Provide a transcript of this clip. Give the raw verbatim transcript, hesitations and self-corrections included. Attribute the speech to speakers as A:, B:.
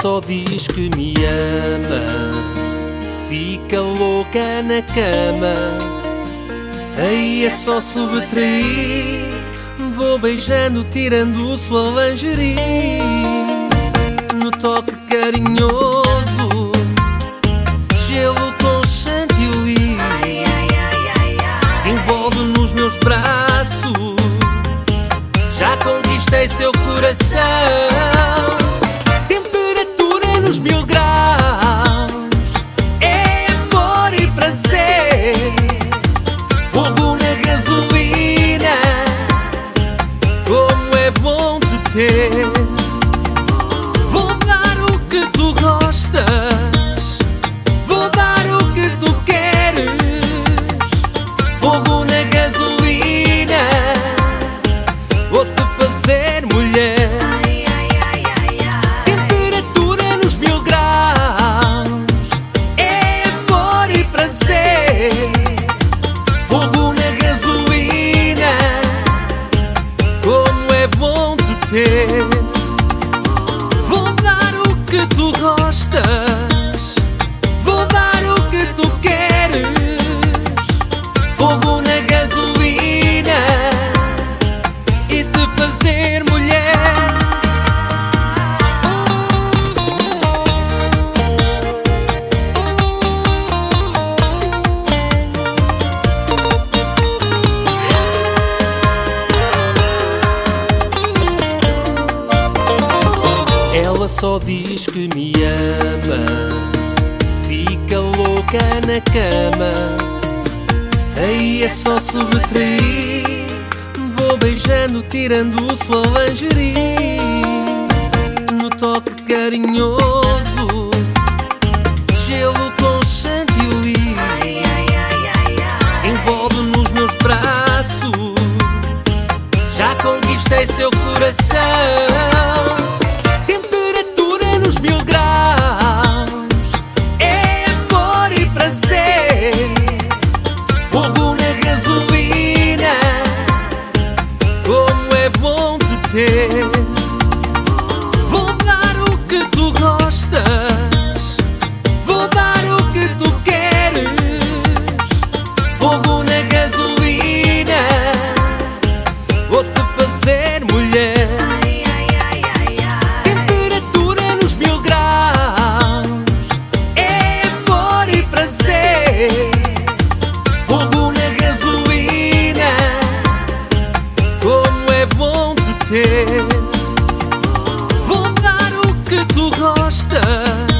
A: só diz que me ama, fica louca na cama. Aí é só subtrair, vou beijando, tirando sua lingerie. No toque carinhoso, gelo com chantilly, se envolve nos meus braços, já conquistei seu coração. Temperatura nos mil graus, é amor e prazer, fogo na gasolina, como é bom te ter. Vou dar o que tu gostas, vou dar o que tu queres, fogo na gasolina, vou-te fazer mulher. Temperatura nos mil graus, é amor e prazer, fogo na gasolina, como é bom te ter. Vou dar o que tu gostas, vou dar o que tu queres, fogo na gasolina, e te fazer mulher. Ela só diz que me ama, fica louca na cama. Aí é só subtrair, vou beijando, tirando sua lingerie. No toque carinhoso, gelo com chantilly, se envolve nos meus braços, já conquistei seu coração. Temperatura nos mil graus, é amor e prazer, fogo na gasolina, como é bom te ter. Vou dar o que tu gostas, vou dar o que tu queres, fogo na gasolina, vou-te fazer mulher. Temperatura nos mil graus, é amor e prazer, fogo na gasolina, como é bom te ter. Vou dar o que tu gostas,